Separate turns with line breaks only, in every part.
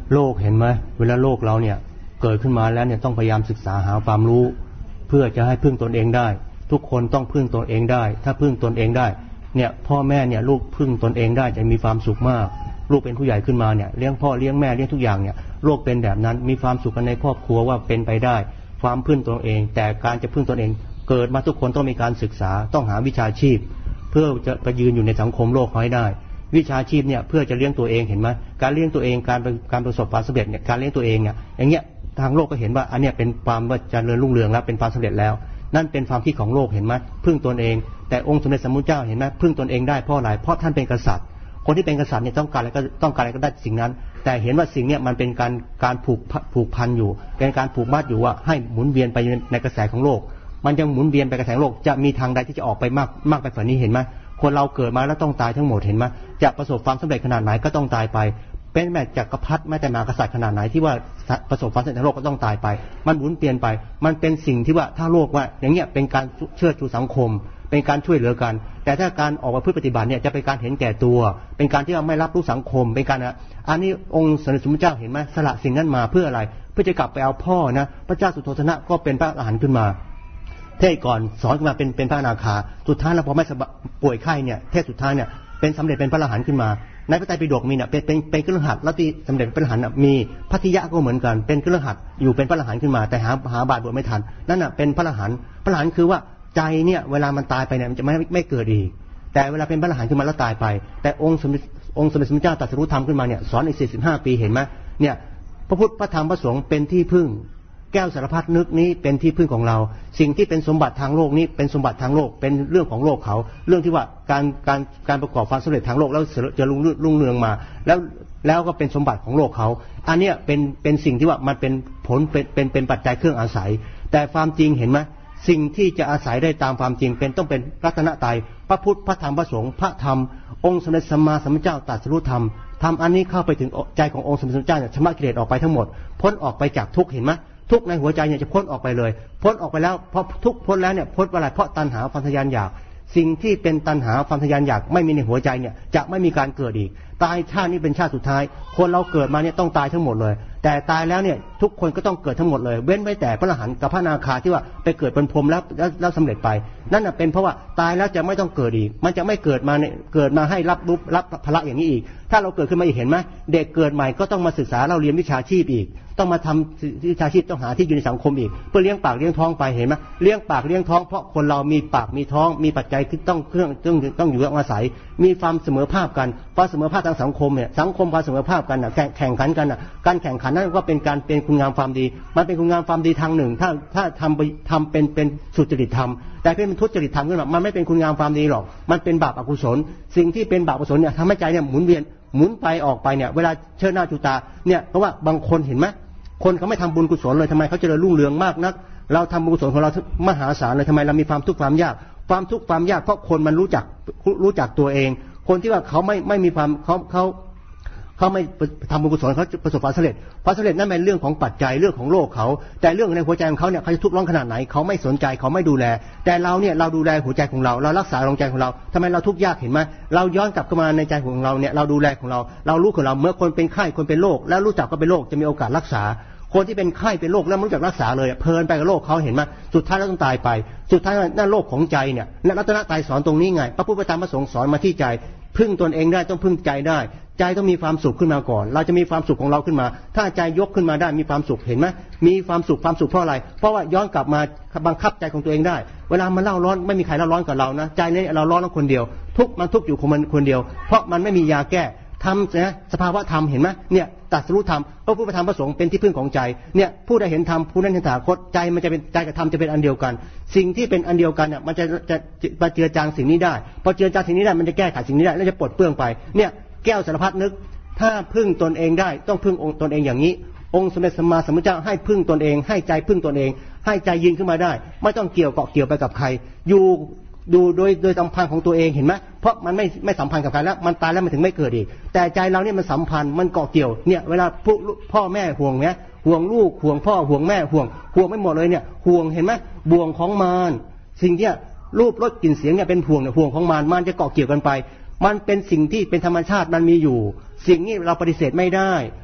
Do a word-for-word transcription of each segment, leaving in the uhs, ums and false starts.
โลกเห็นไหมเวลาโลกเราเนี่ยเกิดขึ้นมาแล้วเนี่ยต้องพยายามศึกษาหาความรู้เพื่อจะให้พึ่งตนเองได้ทุกคนต้องพึ่งตนเองได้ถ้าพึ่งตนเองได้เนี่ยพ่อแม่เนี่ยลูกพึ่งตนเองได้จะมีความสุขมากลูกเป็นผู้ใหญ่ขึ้นมาเนี่ยเลี้ยงพ่อเลี้ยงแม่เลี้ยงทุกอย่างเนี่ยโลกเป็นแบบนั้นมีความสุขกันในครอบครัวว่าเป็นไปได้ความพึ่งตนเองแต่การจะพึ่งตนเองเกิดมาทุกคนต้องมีการศึกษาต้องหาวิชาชีพเพื่อจะไปยืนอยู่ในสังคมโลกให้ได้วิชาชีพเนี่ยเพื่อจะเลี้ยงตัวเองเห็นไหมการเลี้ยงตัวเองการการประสบความสำเร็จเนี่ยการเลี้ยงตัวเองเนี่ยอย่างเงี้ยทางโลกก็เห็นว่าอันเนี้ยเป็นความเจริญรุ่งเรืองแล้วเป็นความสำเร็จแล้วนั่นเป็นความคิดของโลกเห็นไหมพึ่งตนเองแต่องค์สมเด็จสัมมาสัมพุทธเจ้าเห็นไหมพึ่งตนเองได้เพราะอะไรเพราะท่านเป็นกษัตริย์คนที่เป็นกษัตริย์เนี่ยต้องการอะไรก็ต้องการอะไรก็ได้สิ่งนั้นแต่เห็นว่าสิ่งเนี้ยมันเป็นการการผูกผูกพันอยู่เป็นการผูกมัดอยู่ว่าให้หมุนเวียนไปในกระแสของโลกมันยังหมุนเวียนไปกระแสโลกจะมีทางใดที่จะออกไปมากมากไปกว่านี้เห็นไหมคนเราเกิดมาแล้วต้องตายทั้งหมดเห็นไหมจะประสบความสำเร็จขนาดไหนก็ต้องตายไปเป็นแม้จักรพรรดิแม้แต่มหากษัตริย์ขนาดไหนที่ว่าประสบความสำเร็จในโลกก็ต้องตายไปมันหมุนเปลี่ยนไปมันเป็นสิ่งที่ว่าถ้าโลกว่าอย่างเงี้ยเป็นการเชิดชูสังคมเป็นการช่วยเหลือกันแต่ถ้าการออกมาเพื่อปฏิบัติเนี่ยจะเป็นการเห็นแก่ตัวเป็นการที่ว่าไม่รับรู้สังคมเป็นการนะอันนี้องค์สมเด็จพระพุทธเจ้าเห็นไหมสละสิ่งนั้นมาเพื่ออะไรเพื่อจะกลับไปเอาพ่อนะพระเจ้าสุโธทนะก็เป็นพระอรหันต์ขึ้นมาเทศก่อนสอนขึ้นมาเป็นเป็นพระอนาคาสุดท้ายแล้วพอไม่ป่วยไข้เนี่ยเทศสุดท้ายเนี่ยเป็นสำเร็จเป็นพระอรหันต์ขึ้นมาในพระไตรปิฎกมีเนี่ยเป็นเป็นเป็นเครือขัดแล้วที่สำเร็จเป็นพระอรหันต์มีพัทธิยะก็เหมือนกันเป็นเครือขัดอยู่เป็นพระอรหันต์ขึ้นมาแต่หาหาบาทบวชไม่ทันนั่นน่ะเป็นพระอรหันต์พระอรหันต์คือว่าใจเนี่ยเวลามันตายไปเนี่ยมันจะไม่ไม่เกิดอีกแต่เวลาเป็นพระอรหันต์ขึ้นมาแล้วตายไปแต่องค์สมเด็จองค์สมเด็จพระสัมมาสัมพุทธเจ้าตรัสรู้ธรรมขึ้นมาเนี่ยสอนอีกสี่สิบห้าปีเห็นไหมเนี่ยพระพุทธพระธรรมพระสงฆ์เป็นที่พึ่งแก้วสารพัดนึกนี้เป็นที่พึ่งของเราสิ่งที่เป็นสมบัติทางโลกนี้เป็นสมบัติทางโลกเป็นเรื่องของโลกเขาเรื่องที่ว่าการการการประกอบความสำเร็จทางโลกแล้วจะรุ่งรุ่งเรืองมาแล้วแล้วก็เป็นสมบัติของโลกเขาอันเนี้ยเป็นเป็นสิ่งที่ว่ามันเป็นผลเป็นเป็นเป็นปัจจัยเครื่องอาศัยแต่ความจริงเห็นไหมสิ่งที่จะอาศัยได้ตามความจริงเป็นต้องเป็นรัตนตรัยพระพุทธพระธรรมพระสงฆ์พระธรรมองค์สมเด็จสัมมาสัมพุทธเจ้าตรัสรู้ธรรมธรรมอันนี้เข้าไปถึงใจขององค์สมเด็จพระสัมมาสัมพุทธเจ้าเนี่ยชำระกิเลสออกไปทั้งหมดพ้นออกไปจากทุกข์เห็นไหมทุกในหัวใจเนี่ยจะพ้นออกไปเลยพ้นออกไปแล้วเพราะทุกพ้นแล้วเนี่ยพ้นอะไรเพราะตัณหาความทยานอยากสิ่งที่เป็นตัณหาความทยานอยากไม่มีในหัวใจเนี่ยจะไม่มีการเกิดอีกตายชาตินี้เป็นชาติสุดท้ายคนเราเกิดมาเนี่ยต้องตายทั้งหมดเลยแต่ตายแล้วเนี่ยทุกคนก็ต้องเกิดทั้งหมดเลยเว้นไว้แต่พระอรหันต์กับพระอนาคาที่ว่าไปเกิดเป็นพรหมแล้วแล้วสำเร็จไปนั่นน่ะเป็นเพราะว่าตายแล้วจะไม่ต้องเกิดอีกมันจะไม่เกิดมาเนี่ยเกิดมาให้รับรู้รับภาระอย่างนี้อีกถ้าเราเกิดขึ้นมาอีกเห็นไหมเด็กเกิดใหม่ก็ต้องมาศึกษาเราเรียนวิชาชีพอีกต้องมาทำวิชาชีพต้องหาที่อยู่ในสังคมอีกเพื่อเลี้ยงปากเลี้ยงท้องไปเห็นไหมเลี้ยงปากเลี้ยงท้องเพราะคนเรามีปากมีท้องมีปัจจัยที่ต้องเครื่องต้องต้องอยู่อาศัยมีความเสมอภาคกันความเสมอภาคทางสังคมเนี่ยสังคมความเสมอภาคกันแข่งแข่งขันกันการแข่งขันนั้นก็เป็นการเป็นคุณงามความดีมันเป็นคุณงามความดีทางหนึ่งถ้าถ้าทำไปทำเป็นเป็นสุจริตธรรมแต่เป็นทุจริตธรรมขึ้นมามันไม่เป็นคุณงามความดีหรอกมันเป็นบาปอกุศลสิ่งที่เป็นบาปอกุศลเนี่ยทำให้ใจเนี่ยหมุนเวียนหมุนไปออกไปเนี่ยเวลาเชิดหน้าจูตาเนี่ยเพราะว่าบางคนเห็นไหมคนเขาไม่ทำบุญกุศลเลยทำไมเขาเจริญรุ่งเรืองมากนักเราทำบุญกุศลของเรามหาศาลเลยทำไมเรามีความทุกข์ความยากความทุกข์ความยากเพราะคนมันรู้จักรู้จักตัวเองคนที่ว่าเขาไม่ไม่มีความเขาเขาเขาไม่ทำบุญกุศลเขาประสบความสำเร็จความสำเร็จนั่นเป็นเรื่องของปัจจัยเรื่องของโลกเขาแต่เรื่องในหัวใจของเขาเนี่ยเขาจะทุกข์ร้อนขนาดไหนเขาไม่สนใจเขาไม่ดูแลแต่เราเนี่ยเราดูแลหัวใจของเราเรารักษาดวงใจของเราทำไมเราทุกข์ยากเห็นไหมเราย้อนกลับเข้ามาในใจของเราเนี่ยเราดูแลของเราเรารู้ของเราเมื่อคนเป็นไข้คนเป็นโรคแล้วรู้จักก็เป็นโรคจะมีโอกาสรักษาคนที่เป็นไข้เป็นโรคแล้วไม่รู้จักรักษาเลยเพลินไปกับโรคเขาเห็นไหมสุดท้ายแล้วต้องตายไปสุดท้ายนั่นโรคของใจเนี่ยรัตนตรัยสอนตรงนี้ไงพระพุทธธรรมพระสงฆ์สอนมาที่ใจพึ่งตนเองได้ต้องพึ่งใจได้ใจต้องมีความสุขขึ้นมาก่อนเราจะมีความสุขของเราขึ้นมาถ้าใจยกขึ้นมาได้มีความสุขเห็นไหมมีความสุขความสุขเพราะอะไรเพราะว่าย้อนกลับมาบังคับใจของตัวเองได้เวลามันเล่าร้อนไม่มีใครเล่าร้อนกับเรานะใจนี้เราร้อนคนเดียวทุกมันทุกอยู่ของมันคนเดียวเพราะมันไม่มียาแก้ทำนะสภาวะธรรมเห็นไหมเนี่ยตรัสรู้ธรรมพระพุทธธรรมพระสงฆ์เป็นที่พึ่งของใจเนี่ยผู้ใดเห็นธรรมผู้นั้นเห็นตถาคตใจมันจะเป็นใจกับธรรมจะเป็นอันเดียวกันสิ่งที่เป็นอันเดียวกันเนี่ยมันจะจะมาเจือจางสิ่งนี้ได้พอเจือจางสิ่งนี้ได้มันจะแก้ไขสิ่งนี้ได้แล้วจะปลดเปลื้องไปเนี่ยแก้วสารพัดนึกถ้าพึ่งตนเองได้ต้องพึ่งองค์ตนเองอย่างนี้องค์สมเด็จสัมมาสัมพุทธเจ้าให้พึ่งตนเองให้ใจพึ่งตนเองให้ใจยืนขึ้นมาได้ไม่ต้องเกี่ยวเกาะเกี่ยวไปกับใครอยู่ดูโดยโดยสัมพันธ์ของตัวเองเห็นไหมเพราะมันไม่ไม่สัมพันธ์กับใครแล้วมันตายแล้วมันถึงไม่เกิดอีกแต่ใจเราเนี่ยมันสัมพันธ์มันเกาะเกี่ยวเนี่ยเวลาพวกพ่อแม่ห่วงเนี่ยห่วงลูกห่วงพ่อห่วงแม่ห่วงห่วงไม่หมดเลยเนี่ยห่วงเห็นไหมบ่วงของมารสิ่งที่รูปรสกลิ่นเสียงเนี่ยเป็นห่วงเนี่ยห่วงของมารมันจะเกาะเกี่ยวกันไปมันเป็นสิ่งที่เป็นธรรมชาติมันมีอยู่สิ่งนี้เราปฏิเสธไม่ได้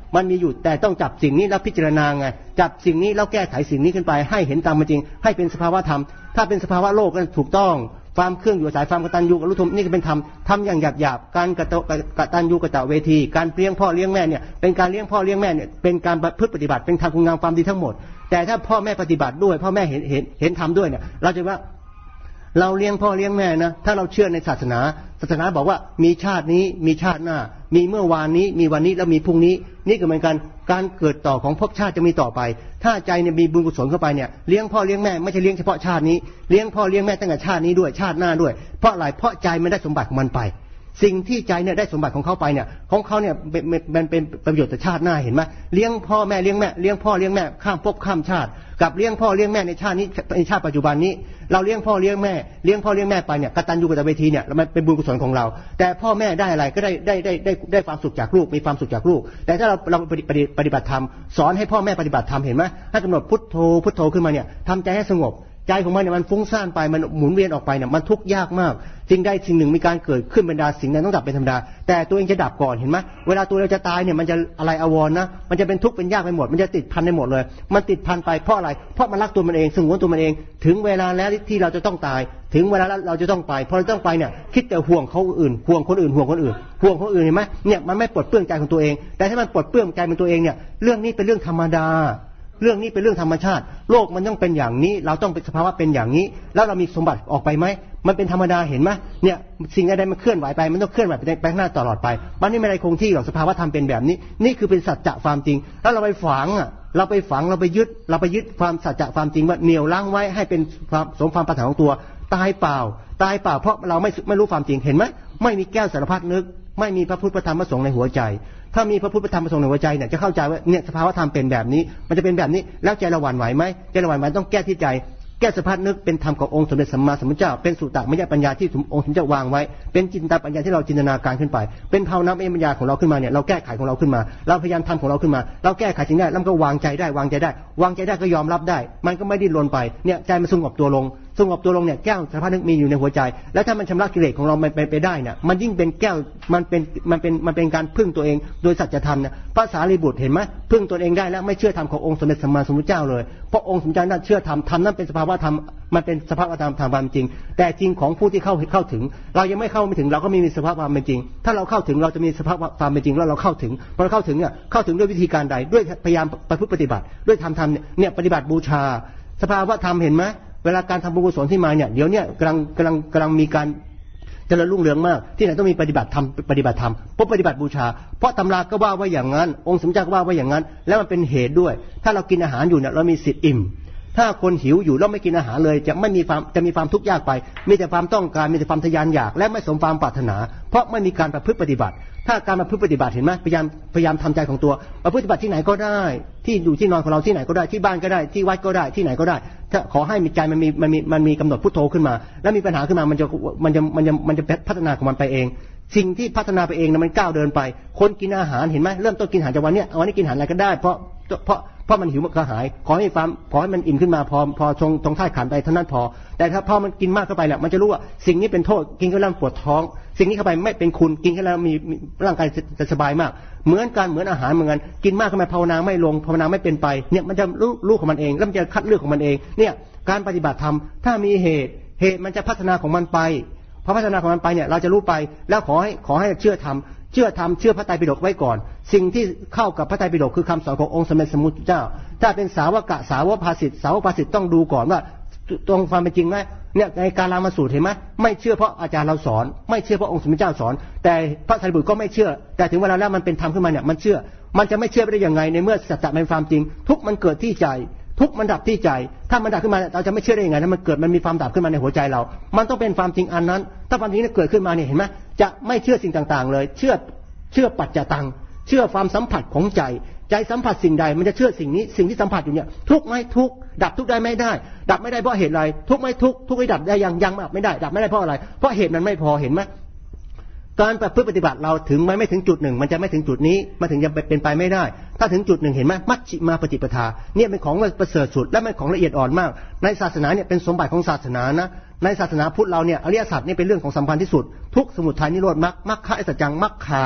มันมีอยู่แต่ต้องจับสิ่งนี้แล้วพิจารณาไงจับสิ่งนี้แล้วแก้ไขสิ่งนี้ขึ้นไปให้เห็นตามเป็นจริงให้เป็นสภาวะธรรมถ้าเป็นสภาวะโลกก็ถูกต้องความเครื่องอยู่อาศัยความกตัญญูกตเวทีนี่ก็เป็นธรรมทำอย่างหยาบหยาบการกตัญญูกตเวทีการเลี้ยงพ่อเลี้ยงแม่เนี่ยเป็นการเลี้ยงพ่อเลี้ยงแม่เนี่ยเป็นการพฤติปฏิบัติเป็นทางคุณงามความดีทั้งหมดแต่ถ้าพ่อแม่ปฏิบัติด้วยพ่อแม่เห็นเห็นเห็นทำด้วยเนี่ยเราจะว่าเราเลี้ยงพ่อเลี้ยงแม่นะถ้าเราเชื่อในศาสนาศาสนาบอกว่ามีชาตินี้มีชาติหน้ามีเมื่อวานนี้มีวันนี้แล้วมีพรุ่งนี้นี่ก็เหมือนกันการเกิดต่อของภพชาติจะมีต่อไปถ้าใจเนี่ยมีบุญกุศลเข้าไปเนี่ยเลี้ยงพ่อเลี้ยงแม่ไม่ใช่เลี้ยงเฉพาะชาตินี้เลี้ยงพ่อเลี้ยงแม่ตั้งแต่ชาตินี้ด้วยชาติหน้าด้วยเพราะอะไรเพราะใจมันได้สมบัติของมันไปสิ่งที่ใจเนี่ยได้สมบัติของเขาไปเนี่ยของเขาเนี่ยมันเป็นประโยชน์ต่อชาติหน้าเห็นไหมเลี้ยงพ่อแม่เลี้ยงแม่เลี้ยงพ่อเลี้ยงแม่ข้ามภพข้ามชาติกับเลี้ยงพ่อเลี้ยงแม่ในชาตินี้ในชาติปัจจุบันนี้เราเลี้ยงพ่อเลี้ยงแม่เลี้ยงพ่อเลี้ยงแม่ไปเนี่ยกตัญญูกตเวทีเนี่ยมันเป็นบุญกุศลของเราแต่พ่อแม่ได้อะไรก็ได้ได้ได้ได้ได้ความสุขจากลูกมีความสุขจากลูกแต่ถ้าเราเราปฏิบัติธรรมสอนให้พ่อแม่ปฏิบัติธรรมเห็นไหมให้กำหนดพุทโธพุทโธขึ้นมาเนี่ยทำใจให้สงบใจของมันเนี่ยมันฟุ้งซ่านไปมันหมุนเวียนออกไปเนี่ยมันทุกข์ยากมากสิ่งใดสิ่งหนึ่งมีการเกิดขึ้นบรรดาสิ่งนั้นต้องดับเป็นธรรมดาแต่ตัวเองจะดับก่อนเห็นไหมเวลาตัวเราจะตายเนี่ยมันจะอะไรอววรนะมันจะเป็นทุกข์เป็นยากไปหมดมันจะติดพันไปหมดเลยมันติดพันไปเพราะอะไรเพราะมันรักตัวมันเองสงวนตัวมันเองถึงเวลาแล้วที่เราจะต้องตายถึงเวลาแล้วเราจะต้องไปพอเราต้องไปเนี่ยคิดแต่ห่วงเขาอื่นห่วงคนอื่นห่วงคนอื่นห่วงคนอื่นเห็นไหมเนี่ยมันไม่ปลดเปลื้องใจของตัวเองแต่ถ้ามันปลดเปลื้องใจของตัวเองเนี่ยเรื่องนี้เป็นเรื่องธรรมดาเรื่องนี้เป็นเรื่องธรรมชาติโลกมันต้องเป็นอย่างนี้เราต้องเป็นสภาวะเป็นอย่างนี้แล้วเรามีสมบัติออกไปไหมมันเป็นธรรมดาเห็นไหมเนี่ยสิ่งใดๆมันเคลื่อนไหวไปมันต้องเคลื่อนไหวไปข้างหน้าตลอดไปมันไม่มีอะไรคงที่หรอกสภาวะธรรมเป็นแบบนี้นี่คือเป็นสัจจะความจริงแล้วเราไปฝังอ่ะเราไปฝังเราไปยึดเราไปยึดความสัจจะความจริงว่าเหนี่ยวรั้งไว้ให้เป็นความสมความปรารถนาของตัวตายเปล่าตายเปล่าเพราะเราไม่ไม่รู้ความจริงเห็นไหมไม่มีแก้วสารพัดนึกไม่มีพระพุทธพระธรรมพระสงฆ์ในหัวใจถ้ามีพระพุทธพระธรรมพระสงฆ์ในหัวใจเนี่ยจะเข้าใจว่าเนี่ยสภาวะธรรมเป็นแบบนี้มันจะเป็นแบบนี้แล้วใจเราหวั่นไหวไหมใจเราหวั่นไหวต้องแก้ที่ใจแก้สภาพนึกเป็นธรรมขององค์สมเด็จสัมมาสัมพุทธเจ้าเป็นสุตตมยปัญญาที่องค์สมเด็จวางไว้เป็นจินตปัญญาที่เราจินตนาการขึ้นไปเป็นภาวนาปัญญาของเราขึ้นมาเนี่ยเราแก้ไขของเราขึ้นมาเราพยายามทำของเราขึ้นมาเราแก้ไขสิ่งได้แล้วก็วางใจได้วางใจได้วางใจได้ก็ยอมรับได้มันก็ไม่ดิ้นรนไปเนี่ยใจมันสงบตัวลงสงบตัวลงเนี่ยแก้วสภาพนึกมีอยู่ในหัวใจแล้วถ้ามันชำระกิเลสของเราไปไปได้เนี่ยมันยิ่งเป็นแก้วมันเป็นมันเป็นมันเป็นการพึ่งตัวเองโดยสัจธรรมเนี่ยพระสารีบุตรเห็นไหมพึ่งตัวเองได้แล้วไม่เชื่อธรรมขององค์สมเด็จสัมมาสัมพุทธเจ้าเลยเพราะองค์สมเด็จนั้นเชื่อธรรมธรรมนั้นเป็นสภาวะธรรมมันเป็นสภาวะธรรมทางความจริงแต่จริงของผู้ที่เข้าเข้าถึงเรายังไม่เข้าไม่ถึงเราก็ไม่มีสภาพความเป็นจริงถ้าเราเข้าถึงเราจะมีสภาพความเป็นจริงแล้วเราเข้าถึงพอเราเข้าถึงเนี่ยเข้าถึงด้วยวิธีการใดด้วยพยายามประพฤติปฏิบัติด้วยธรรมธรรมเนี่ยปฏิบัติบูชาสภาวะธรรมเห็นไหมเวลาการทำบุญกุศลที่มาเนี่ยเดี๋ยวเนี่ยกำลังกำลังกำลังมีการเจริญรุ่งเรืองมากที่ไหนต้องมีปฏิบัติธรรมปฏิบัติธรรมเพราะปฏิบัติบูชาเพราะตำราก็ว่าไว้อย่างนั้นองค์สมเด็จก็ว่าไว้อย่างนั้นแล้วมันเป็นเหตุด้วยถ้าเรากินอาหารอยู่เนี่ยเรามีสิทธิ์อิ่มถ้าคนหิวอยู่แล้วไม่กินอาหารเลยจะไม่มีความจะมีความทุกข์ยากไปมีแต่ความต้องการมีแต่ความทะยานอยากและไม่สมความปรารถนาเพราะไม่มีการประพฤติปฏิบัติถ้าการประพฤติปฏิบัติเห็นไหมพยายามพยายามทำใจของตัวประพฤติปฏิบัติที่ไหนก็ได้ที่อยู่ที่นอนของเราที่ไหนก็ได้ที่บ้านก็ได้ที่วัดก็ได้ที่ไหนก็ได้ถ้าขอให้มีใจมันมีมันมีมันมีกำหนดพุทโธขึ้นมาแล้วมีปัญหาขึ้นมามันจะมันจะมันจะมันจะพัฒนาของมันไปเองสิ่งที่พัฒนาไปเองนะมันก้าวเดินไปคนกินอาหารเห็นไหมเริ่มต้นกินอาหารจากวันนี้วันนี้กินอาหารอะไรก็ได้เพราะเพราะเพราะมันหิวมันกระหายขอให้ความขอให้มันอิ่มขึ้นมาพอพอชงชงท่าขันไปเท่านั้นพอแต่ถ้าพอมันกินมากเข้าไปเนี่ยมันจะรู้ว่าสิ่งนี้เป็นโทษกินเข้าแล้วปวดท้องสิ่งนี้เข้าไปไม่เป็นคุณกินเข้าแล้วมีร่างกายจะสบายมากเหมือนกันเหมือนอาหารเหมือนกันกินมากเข้าไปภาวนาไม่ลงภาวนาไม่เป็นไปเนี่ยมันจะรู้รู้ของมันเองแล้วมันจะคัดเลือกของมันเองเนี่ยการปฏิบัติธรรมถ้ามีเหตุเหตุมันจะพัฒนาของมันไปพอพัฒนาของมันไปเนี่ยเราจะรู้ไปแล้วขอให้ขอให้เชื่อธรรมเชื่อธรรมเชื่อพระไตรปิฎกไว้ก่อนสิ่งที่เข้ากับพระไตรปิฎกคือคำสอนขององค์สมเด็จสมมุติเจ้าถ้าเป็นสาวกะสาวกภาสิทธิ์สาวกภาสิทธิ์ต้องดูก่อนว่าตรงความเป็นจริงไหมเนี่ยในการลามาสูตรเห็นไหมไม่เชื่อเพราะอาจารย์เราสอนไม่เชื่อเพราะองค์สมเด็จเจ้าสอนแต่พระไตรปิฎกก็ไม่เชื่อแต่ถึงเวลาแล้วมันเป็นธรรมขึ้นมาเนี่ยมันเชื่อมันจะไม่เชื่อได้ยังไงในเมื่อสัจจะเป็นความจริงทุกมันเกิดที่ใจทุกมันดับที่ใจถ้ามันดับขึ้นมาเราจะไม่เชื่อได้ยังไงถ้ามันเกิดมันมีความดับขึ้นมาในหัวใจเรามันต้องเป็นความจริงอันนั้นถ้าความจริงนี้เกิดขึ้นมาเนี่ยเห็นไหมจะไม่เชื่อสิ่งต่างๆเลยเชื่อเชื่อปัจจตังเชื่อความสัมผัสของใจใจสัมผัสสิ่งใดมันจะเชื่อสิ่งนี้สิ่งที่สัมผัสอยู่เนี่ยทุกไหมทุกดับทุกได้ไม่ได้ดับไม่ได้เพราะเหตุอะไรทุกไหมทุกทุกไม่ดับได้ยังยังไม่ได้ดับไม่ได้เพราะอะไรเพราะเหตุมันไม่พอเห็นไหมการประพฤติปฏิบัติเราถึงไม่ถึงจุดหนึ่งมันจะไม่ถึงจุดนี้มันถึงจะเป็นไปไม่ได้ถ้าถึงจุดหนึ่งเห็นไหมมัชฌิมาปฏิปทาเนี่ยเป็นของประเสริฐสุดและเป็นของละเอียดอ่อนมากในศาสนาเนี่ยเป็นสมบัติของศาสนานะในศาสนาพุทธเราเนี่ยอริยสัจนี่เป็นเรื่องของสำคัญที่สุดทุกสมุทัยนิโรธมรรคมรรคะสัจจังมรรคา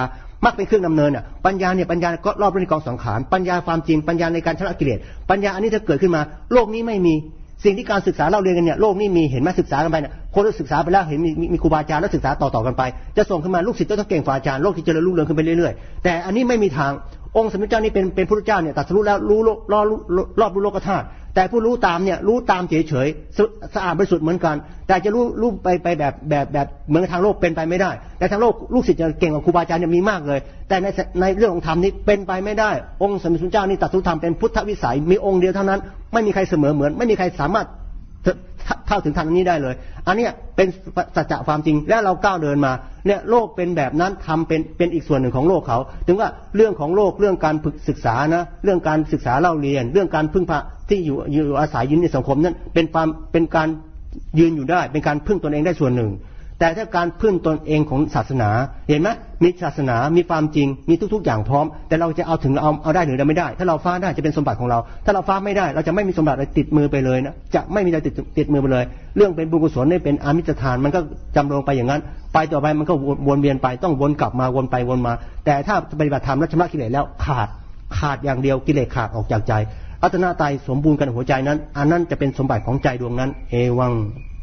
มรรคเป็นเครื่องดำเนินอ่ะปัญญาเนี่ยปัญญาก็รอบรู้ในกองสังขารปัญญาความจริงปัญญาในการชำระกิเลสปัญญาอันนี้ถ้าเกิดขึ้นมาโลกนี้ไม่มีสิ่งที่การศึกษาเราเรียนกันเนี่ยโลกนี้มีเห็นไหมศึกษากันไปเนี่ยคนที่ศึกษาไปแล้วเห็นมีมีครูบาอาจารย์แล้วศึกษาต่อๆกันไปจะส่งขึ้นมาลูกศิษย์ต้องเก่งกว่าอาจารย์โลกที่เจริญรุ่งเรืองขึ้นไปเรื่อยๆแต่อันนี้ไม่มีทางองค์สมเด็จเจ้านี่เป็นเป็นพระพุทธเจ้าเนี่ยตรัสรู้แล้วรู้รอบรอบรู้โลกธาตุแต่ผู้รู้ตามเนี่ยรู้ตามเฉยๆสะอาดบริสุทธิ์เหมือนกันแต่จะรู้รู้ไปไปแบบแบบแบบเหมือนทางโลกเป็นไปไม่ได้แต่ทางโลกลูกศิษย์จะเก่งกว่าครูบาอาจารย์เนี่ยมีมากเลยแต่ในในเรื่องของธรรมนี้เป็นไปไม่ได้องค์สมเด็จพระเจ้านี่ตรัสรู้ธรรมเป็นพุทธวิสัยมีองค์เดียวเท่านั้นไม่มีใครเสมอเหมือนไม่มีใครสามารถเท่าถึงทางนี้ได้เลยอันนี้เป็นสัจจะความจริงและเราก้าวเดินมาเนี่ยโลกเป็นแบบนั้นทำเป็นเป็นอีกส่วนหนึ่งของโลกเขาถึงว่าเรื่องของโลกเรื่องการศึกษานะเรื่องการศึกษาเล่าเรียนเรื่องการพึ่งพาที่อยู่อยู่อาศัยยืนในสังคมนั้นเป็นความเป็นการยืนอยู่ได้เป็นการพึ่งตนเองได้ส่วนหนึ่งแต่ถ้าการพึ่งตนเองของศาสนาเห็นไหมมีศาสนามีความจริงมีทุกๆอย่างพร้อมแต่เราจะเอาถึงเอาเอาได้หรือเราไม่ได้ถ้าเราฟ้าได้จะเป็นสมบัติของเราถ้าเราฟ้าไม่ได้เราจะไม่มีสมบัติอะไรติดมือไปเลยนะจะไม่มีอะไรติดติดมือไปเลยเรื่องเป็นบุญกุศลนี่เป็นอามิสทานมันก็จำลองไปอย่างนั้นไปต่อไปมันก็วนเวียนไปต้องวนกลับมาวนไปวนมาแต่ถ้าปฏิบัติธรรมและชำระกิเลสแล้วขาดขาดอย่างเดียวกิเลสขาดออกจากใจรัตนตรัยสมบูรณ์กันหัวใจนั้นอันนั้นจะเป็นสมบัติของใจดวงนั้นเอวัง